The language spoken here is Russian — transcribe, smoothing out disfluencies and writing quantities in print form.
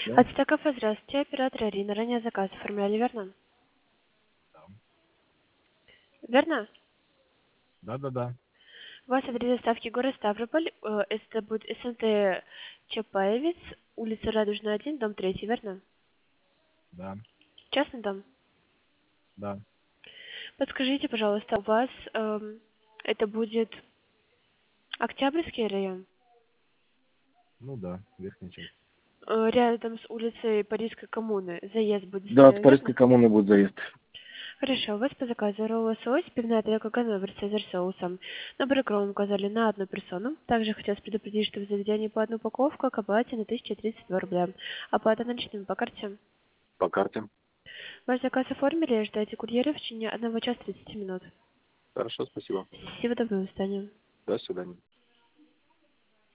Да, От кафе, здравствуйте, оператор Ирина. Ранее заказ оформляли, верно? да. Верно? Да-да-да. У вас адрес доставки город Ставрополь, это будет СНТ Чапаевец, улица Радужная, 1, дом 3, верно? Да, Частный дом? да. Подскажите, пожалуйста, у вас это будет Октябрьский район? Ну да, верхняя часть. Рядом с улицей Парижской коммуны. Заезд будет, Да, от Парижской верно? коммуны будет заезд. Хорошо, у вас по заказу ролл лосось, пивная тарелка ганновер цезарь соусом. На брекром указали на одну персону. Также хотелось предупредить, что в заведении по одну упаковку к оплате на 1032 рубля. Оплата наличными по карте. По карте. Ваш заказ оформили, ждайте курьера в течение 1 часа 30 минут. Хорошо, спасибо. Всего доброго, до свидания. До свидания.